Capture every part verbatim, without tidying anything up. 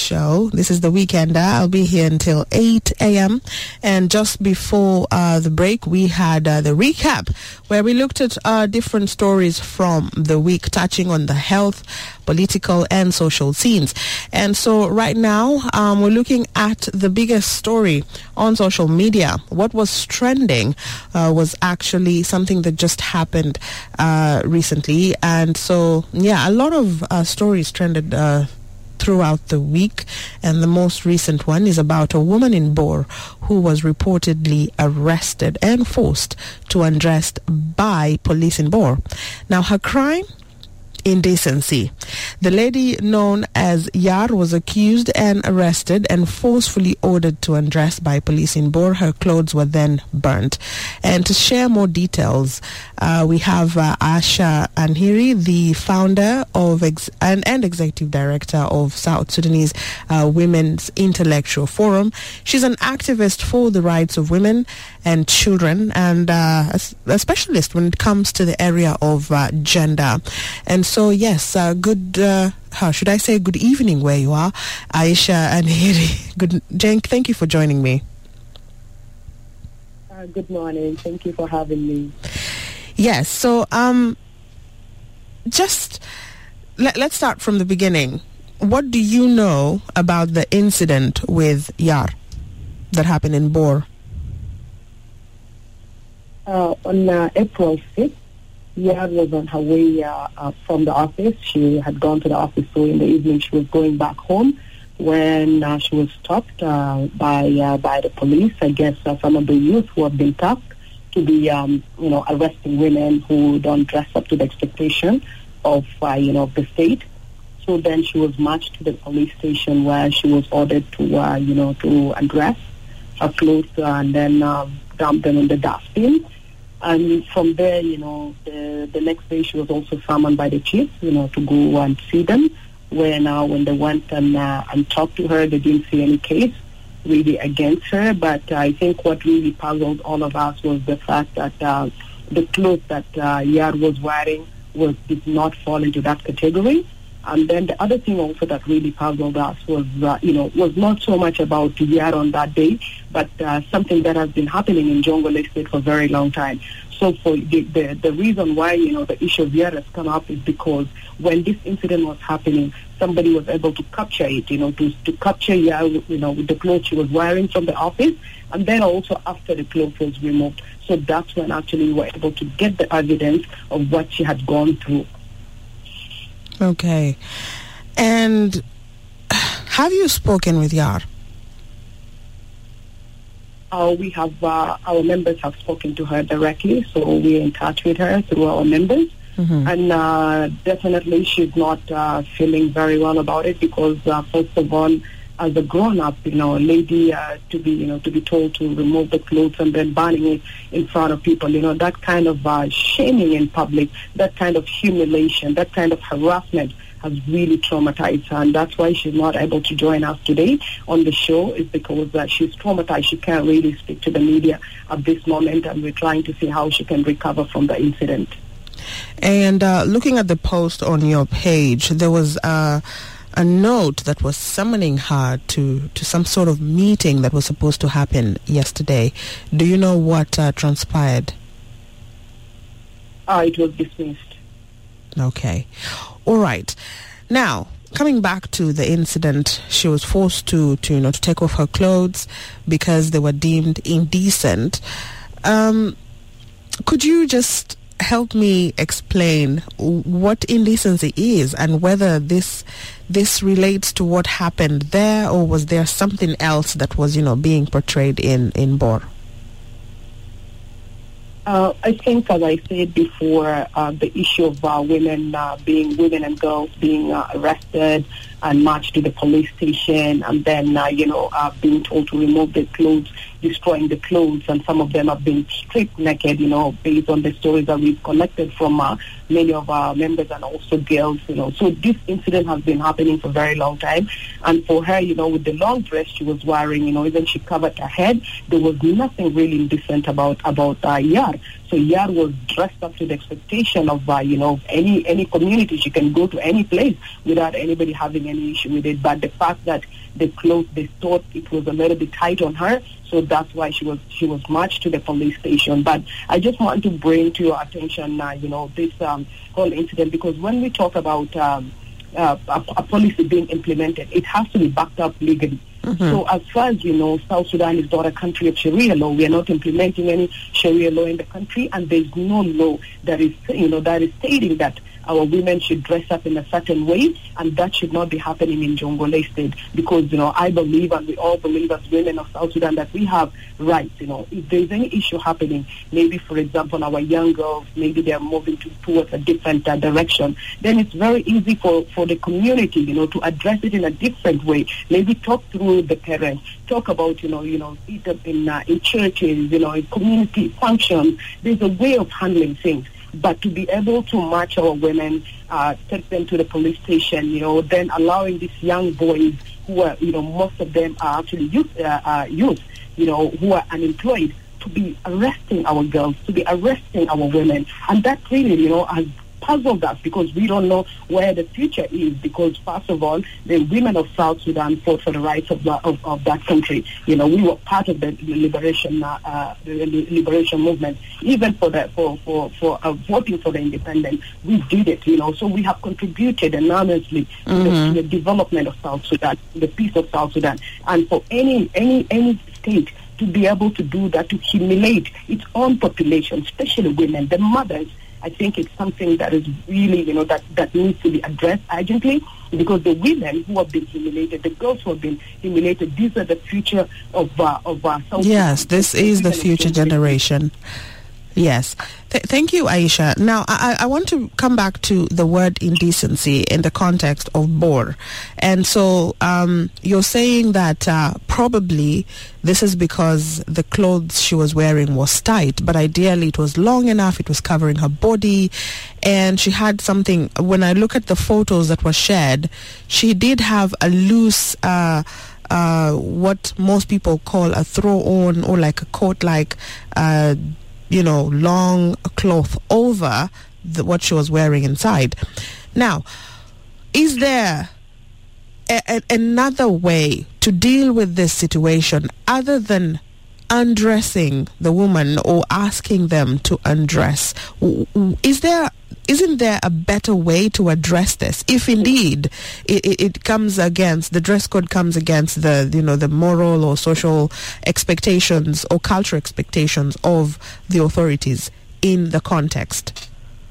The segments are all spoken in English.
show. This is The Weekender. I'll be here until eight a.m. And just before uh, the break, we had uh, the recap where we looked at uh, different stories from the week touching on the health, political and social scenes. And so right now, um, we're looking at the biggest story on social media. What was trending uh, was actually something that just happened uh, recently. And so, yeah, a lot of uh, stories trended uh, throughout the week. And the most recent one is about a woman in Bor who was reportedly arrested and forced to undress by police in Bor. Now, her crime? Indecency. The lady known as Yar was accused and arrested and forcefully ordered to undress by police in Bor. Her clothes were then burnt. And to share more details, uh, we have uh, Asha Anhiri, the founder of ex- and, and executive director of South Sudanese uh, Women's Intellectual Forum. She's an activist for the rights of women and children, and uh, a, a specialist when it comes to the area of uh, gender. And so, yes, uh, good, uh, how should I say, good evening where you are, Aisha Anhiri. Good, Jane, thank you for joining me. Uh, good morning. Thank you for having me. Yes, so um, just let, let's start from the beginning. What do you know about the incident with Yar that happened in Bor? Uh, on uh, April fifth, Yar was on her way uh, uh, from the office. She had gone to the office, so in the evening she was going back home when uh, she was stopped uh, by uh, by the police. I guess uh, some of the youth who have been tasked to be, um, you know, arresting women who don't dress up to the expectation of, uh, you know, the state. So then she was marched to the police station where she was ordered to, uh, you know, to undress her clothes uh, and then uh, dump them in the dustbin. And from there, you know, the, the next day she was also summoned by the chief, you know, to go and see them. When uh, when they went and uh, and talked to her, they didn't see any case really against her. But uh, I think what really puzzled all of us was the fact that uh, the clothes that uh, Yar was wearing was did not fall into that category. And then the other thing also that really puzzled us was, uh, you know, was not so much about Yar on that day, but uh, something that has been happening in Jonglei State for a very long time. So for the, the, the reason why, you know, the issue of Yar has come up is because when this incident was happening, somebody was able to capture it, you know, to, to capture Yar, you know, with the clothes she was wearing from the office, and then also after the clothes was removed. So that's when actually we were able to get the evidence of what she had gone through. Okay. And have you spoken with Yar? Uh, we have, uh, our members have spoken to her directly, so we're in touch with her through our members. Mm-hmm. And uh, definitely she's not uh, feeling very well about it because, uh, first of all, as a grown-up, you know, a lady uh, to be, you know, to be told to remove the clothes and then burning it in front of people, you know, that kind of uh, shaming in public, that kind of humiliation, that kind of harassment has really traumatized her, and that's why she's not able to join us today on the show, is because uh, she's traumatized. She can't really speak to the media at this moment, and we're trying to see how she can recover from the incident. And uh, looking at the post on your page, there was uh, a note that was summoning her to, to some sort of meeting that was supposed to happen yesterday. Do you know what uh, transpired? Uh, it was dismissed. Okay. All right. Now, coming back to the incident, she was forced to, to you know, to take off her clothes because they were deemed indecent. Um, could you just help me explain what indecency is and whether this this relates to what happened there, or was there something else that was, you know, being portrayed in, in Bor? Uh, I think, as I said before, uh, the issue of uh, women uh, being, women and girls being uh, arrested and marched to the police station, and then, uh, you know, uh, being told to remove their clothes, destroying the clothes, and some of them have been stripped naked, you know, based on the stories that we've collected from uh, many of our members and also girls, you know. So this incident has been happening for a very long time. And for her, you know, with the long dress she was wearing, you know, even she covered her head, there was nothing really indecent about, about uh, Yar. So Yar was dressed up to the expectation of, uh, you know, any any community. She can go to any place without anybody having any issue with it. But the fact that the clothes, they thought it was a little bit tight on her, so that's why she was she was marched to the police station. But I just want to bring to your attention, uh, you know, this um, whole incident, because when we talk about um, uh, a, a policy being implemented, it has to be backed up legally. Mm-hmm. So as far as you know, South Sudan is not a country of Sharia law. We are not implementing any Sharia law in the country, and there's no law that is, you know, that is stating that our women should dress up in a certain way, and that should not be happening in Jonglei State. Because, you know, I believe, and we all believe as women of South Sudan, that we have rights. You know, if there's any issue happening, maybe, for example, our young girls, maybe they're moving to, towards a different uh, direction, then it's very easy for, for the community, you know, to address it in a different way. Maybe talk through the parents, talk about, you know, you know, either in uh, in churches, you know, in community functions. There's a way of handling things. But to be able to match our women, uh, take them to the police station, you know, then allowing these young boys who are, you know, most of them are actually youth, uh, uh, youth, you know, who are unemployed, to be arresting our girls, to be arresting our women. And that really, you know, has puzzled us, because we don't know where the future is. Because first of all, the women of South Sudan fought for the rights of, the, of, of that country. You know, we were part of the liberation uh, uh, the liberation movement. Even for the for for for uh, voting for the independence, we did it. You know, so we have contributed enormously mm-hmm. to, the, to the development of South Sudan, the peace of South Sudan, and for any any any state to be able to do that, to humiliate its own population, especially women, the mothers. I think it's something that is really, you know, that, that needs to be addressed urgently, because the women who have been humiliated, the girls who have been humiliated, these are the future of uh, of our South Sudan. Yes, this is the future generation. Yes. Th- thank you, Aisha. Now, I-, I want to come back to the word indecency in the context of Bor. And so um, you're saying that uh, probably this is because the clothes she was wearing was tight, but ideally it was long enough, it was covering her body, and she had something. When I look at the photos that were shared, she did have a loose... Uh, uh, what most people call a throw-on, or like a coat-like uh you know, long cloth over the, what she was wearing inside. Now, is there a, a, another way to deal with this situation other than undressing the woman or asking them to undress? Is there, isn't there a better way to address this? If indeed it, it, it comes against, the dress code comes against the, you know, the moral or social expectations or cultural expectations of the authorities in the context?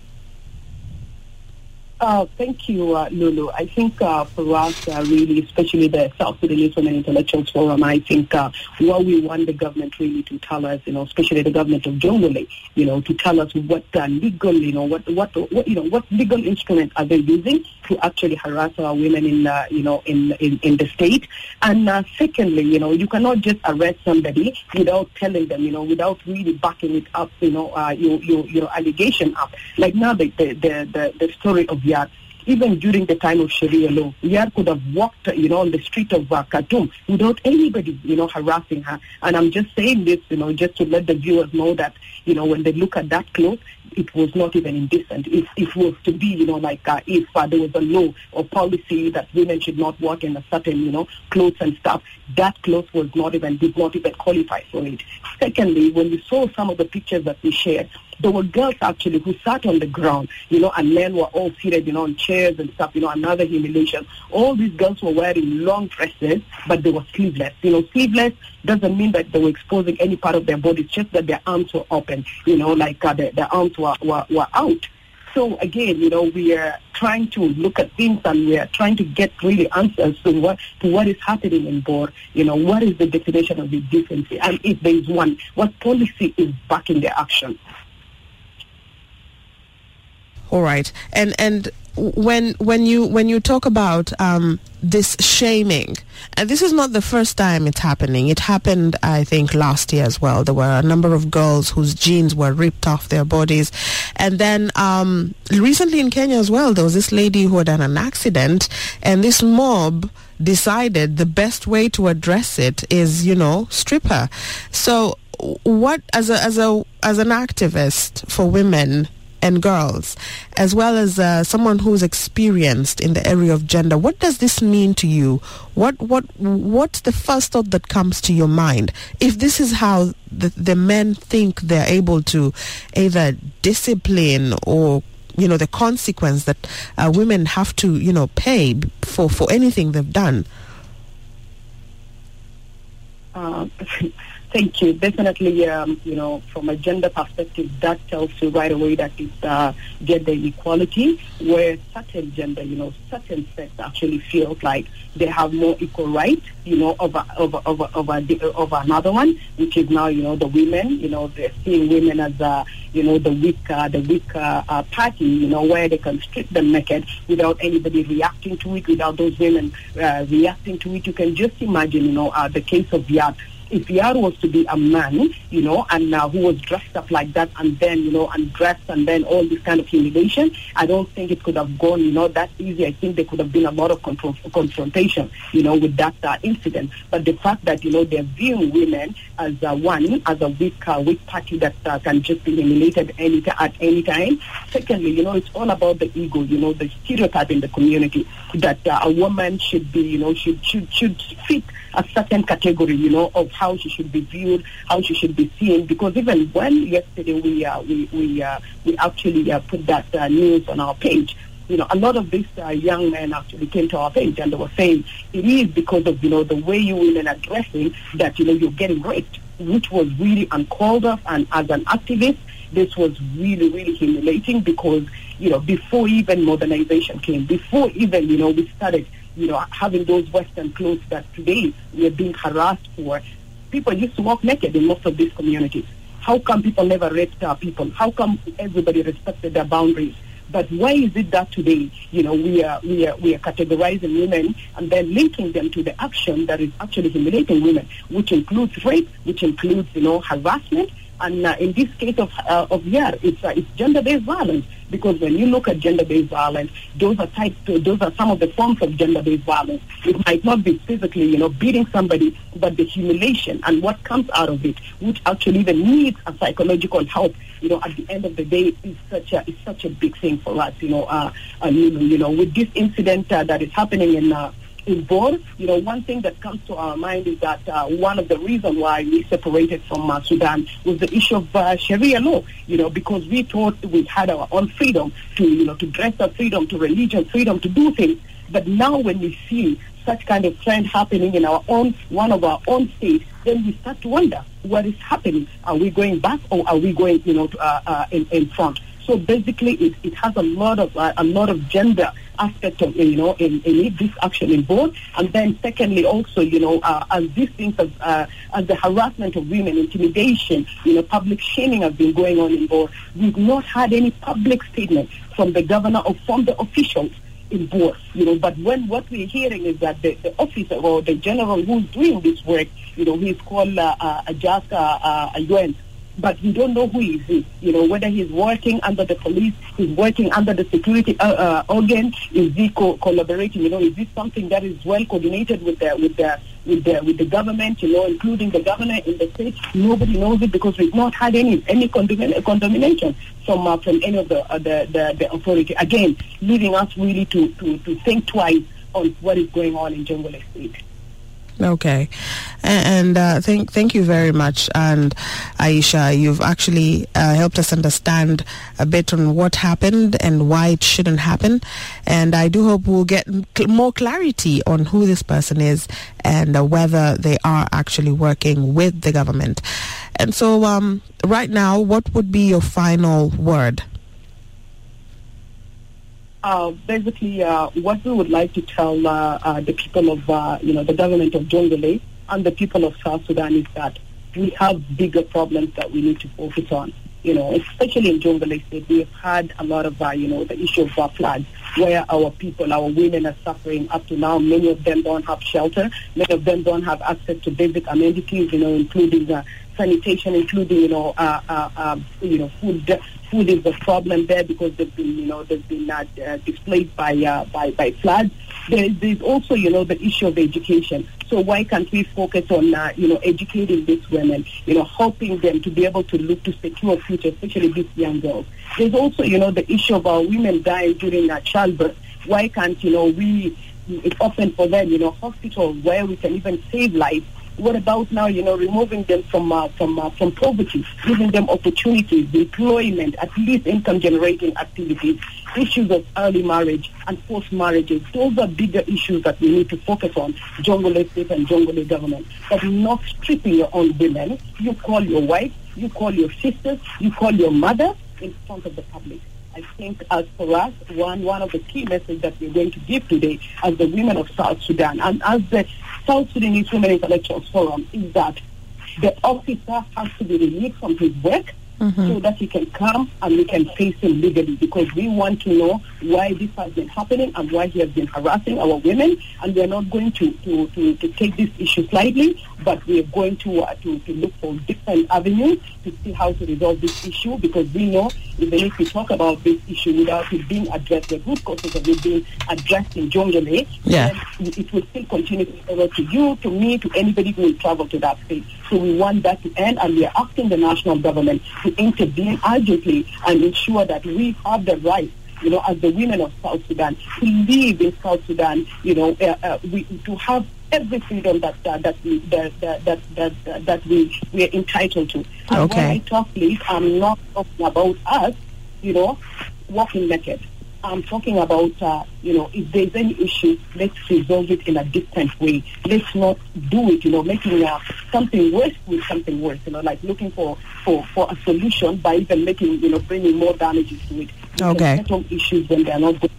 Uh, thank you, uh, Lulu. I think uh, for us, uh, really, especially the South Sudanese Women Intellectuals Forum, I think uh, what we want the government really to tell us, you know, especially the government of Jonglei, you know, to tell us what uh, legal, you know, what, what, what, you know, what legal instruments are they using to actually harass our women in, uh, you know, in, in, in the state. And uh, secondly, you know, you cannot just arrest somebody without telling them, you know, without really backing it up, you know, uh, your, your, your allegation up. Like now the, the, the, the, the story of Yar. Even during the time of Sharia law, Yar could have walked, you know, on the street of uh, Khartoum without anybody, you know, harassing her. And I'm just saying this, you know, just to let the viewers know that, you know, when they look at that clothes, it was not even indecent. If it was to be, you know, like uh, if uh, there was a law or policy that women should not work in a certain, you know, clothes and stuff, that clothes was not even, did not even qualify for it. Secondly, when we saw some of the pictures that we shared, there were girls actually who sat on the ground, you know, and men were all seated, you know, on chairs and stuff, you know, another humiliation. All these girls were wearing long dresses, but they were sleeveless. You know, sleeveless doesn't mean that they were exposing any part of their body, it's just that their arms were open, you know, like uh, their, their arms were, were, were out. So again, you know, we are trying to look at things and we are trying to get really answers to what to what is happening in Bor. You know, what is the definition of indecency? And if there is one, what policy is backing the action? All right, and and when when you when you talk about um, this shaming, and this is not the first time it's happening. It happened, I think, last year as well. There were a number of girls whose jeans were ripped off their bodies, and then um, recently in Kenya as well, there was this lady who had had an accident, and this mob decided the best way to address it is, you know, strip her. So what as a as a as an activist for women and girls, as well as uh, someone who's experienced in the area of gender, what does this mean to you? What what what's the first thought that comes to your mind? If this is how the, the men think they're able to either discipline or, you know, the consequence that uh, women have to, you know, pay for, for anything they've done. Uh, Thank you. Definitely, um, you know, from a gender perspective, that tells you right away that it's uh, gender equality, where certain gender, you know, certain sex actually feels like they have more equal rights, you know, over over over over, the, over another one, which is now, you know, the women. You know, they're seeing women as, uh, you know, the weak, uh, the weak uh, uh, party, you know, where they can strip them naked without anybody reacting to it, without those women uh, reacting to it. You can just imagine, you know, uh, the case of Yad. If Yar was to be a man, you know, and uh, who was dressed up like that, and then, you know, undressed, and then all this kind of humiliation, I don't think it could have gone, you know, that easy. I think there could have been a lot of confront- confrontation, you know, with that uh, incident. But the fact that, you know, they're viewing women as uh, one, as a weak, uh, weak party that uh, can just be humiliated any t- at any time. Secondly, you know, it's all about the ego, you know, the stereotype in the community that uh, a woman should be, you know, should should should fit a certain category, you know, of how she should be viewed, how she should be seen. Because even when yesterday we uh, we we uh, we actually uh, put that uh, news on our page, you know, a lot of these uh, young men actually came to our page and they were saying it is because of, you know, the way you women are dressing that, you know, you're getting raped, which was really uncalled of. And as an activist, this was really, really humiliating because, you know, before even modernization came, before even, you know, we started, you know, having those Western clothes that today we are being harassed for, people used to walk naked in most of these communities. How come people never raped our people? How come everybody respected their boundaries? But why is it that today, you know, we are we are we are categorizing women and then linking them to the action that is actually humiliating women, which includes rape, which includes, you know, harassment, and uh, in this case of uh, of Yar, it's uh, it's gender-based violence. Because when you look at gender-based violence, those are types, those are some of the forms of gender-based violence. It might not be physically, you know, beating somebody, but the humiliation and what comes out of it, which actually even needs a psychological help, you know, at the end of the day, is such a is such a big thing for us, you know. Uh, uh you, know you know, with this incident uh, that is happening in. Uh, In Bor, you know, one thing that comes to our mind is that uh, one of the reasons why we separated from uh, Sudan was the issue of uh, Sharia law, you know, because we thought we had our own freedom to, you know, to dress our freedom, to religion freedom, to do things. But now when we see such kind of trend happening in our own, one of our own states, then we start to wonder what is happening. Are we going back or are we going, you know, to, uh, uh, in, in front? So basically, it, it has a lot of uh, a lot of gender aspect of, you know, in, in this action in both. And then secondly, also, you know, uh, as these things as, uh, as the harassment of women, intimidation, you know, public shaming has been going on in both. We've not had any public statement from the governor or from the officials in both, you know. But when what we're hearing is that the, the officer or the general who's doing this work, you know, he's called uh, uh, Ajaska uh, Ayuen. But we don't know who he is, you know, whether he's working under the police, he's working under the security uh, uh, organ, is he co- collaborating, you know, is this something that is well coordinated with the, with the, with the, with the government, you know, including the governor in the state? Nobody knows it because we've not had any, any condemn- condemnation from, uh, from any of the, uh, the, the, the authority. Again, leaving us really to, to, to think twice on what is going on in Jonglei State. Okay, and uh, thank thank you very much. And Aisha, you've actually uh, helped us understand a bit on what happened and why it shouldn't happen. And I do hope we'll get cl- more clarity on who this person is and uh, whether they are actually working with the government. And so, um, right now, what would be your final word? Uh, basically, uh, what we would like to tell uh, uh, the people of, uh, you know, the government of Jonglei and the people of South Sudan is that we have bigger problems that we need to focus on. You know, especially in Jonglei State, we have had a lot of, uh, you know, the issue of uh, floods, where our people, our women are suffering up to now. Many of them don't have shelter. Many of them don't have access to basic amenities, you know, including uh, sanitation, including, you know, uh, uh, uh, you know, food. Food is a problem there because they've been, you know, they've been uh, uh, displaced by, uh, by by floods. There, there's also, you know, the issue of education. So why can't we focus on, uh, you know, educating these women, you know, helping them to be able to look to secure a future, especially these young girls. There's also, you know, the issue of our women dying during uh, childbirth. Why can't, you know, we, it's often for them, you know, hospitals where we can even save lives. What about now, you know, removing them from uh, from uh, from poverty, giving them opportunities, employment, at least income-generating activities, issues of early marriage and forced marriages. Those are bigger issues that we need to focus on, Jongole State and Jongole government. But not stripping your own women. You call your wife, you call your sisters, you call your mother in front of the public. I think as for us, one one of the key messages that we're going to give today as the women of South Sudan and as the South Sudanese Women Intellectuals Forum is that the officer has to be released from his work mm-hmm. so that he can come and we can face him legally, because we want to know why this has been happening and why he has been harassing our women, and we are not going to, to, to, to take this issue lightly, but we are going to, uh, to to look for different avenues to see how to resolve this issue, because we know even if we talk about this issue without it being addressed, the root causes of it being addressed in Jongole, yeah. then it will still continue to travel to you, to me, to anybody who will travel to that state. So we want that to end, and we are asking the national government to intervene urgently and ensure that we have the right, you know, as the women of South Sudan, to live in South Sudan, you know, uh, uh, we, to have every freedom that uh, that we that that that, that, uh, that we we are entitled to. And okay. when I talk, please, I'm not talking about us, you know, walking naked. I'm talking about, uh, you know, if there's any issue, let's resolve it in a different way. Let's not do it, you know, making uh, something worse with something worse, you know, like looking for, for, for a solution by even making, you know, bringing more damages to it. We okay. can settle issues when they are not good.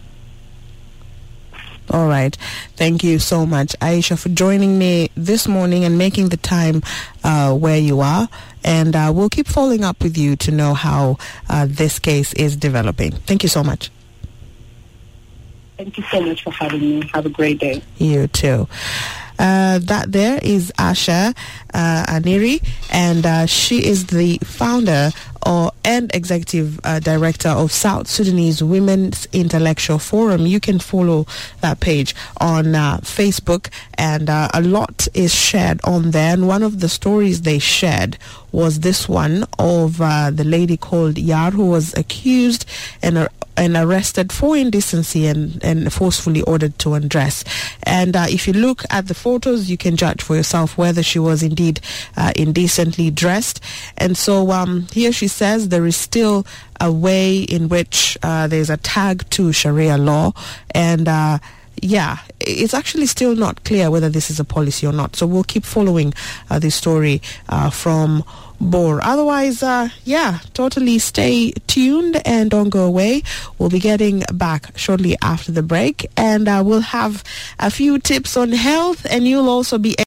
All right. Thank you so much, Aisha, for joining me this morning and making the time uh, where you are. And uh, we'll keep following up with you to know how uh, this case is developing. Thank you so much. Thank you so much for having me. Have a great day. You too. Uh, that there is Asha uh, Aniri, and uh, she is the founder or and executive uh, director of South Sudanese Women's Intellectual Forum. You can follow that page on uh, Facebook, and uh, a lot is shared on there. And one of the stories they shared was this one of uh, the lady called Yar, who was accused and uh, and arrested for indecency and, and forcefully ordered to undress. And uh, if you look at the photos, you can judge for yourself whether she was indeed uh, indecently dressed. And so um, here she says there is still a way in which uh, there's a tag to Sharia law, and uh, yeah, it's actually still not clear whether this is a policy or not. So we'll keep following uh, this story uh, from Bor. Otherwise, uh, yeah, totally stay tuned and don't go away. We'll be getting back shortly after the break, and uh, we'll have a few tips on health, and you'll also be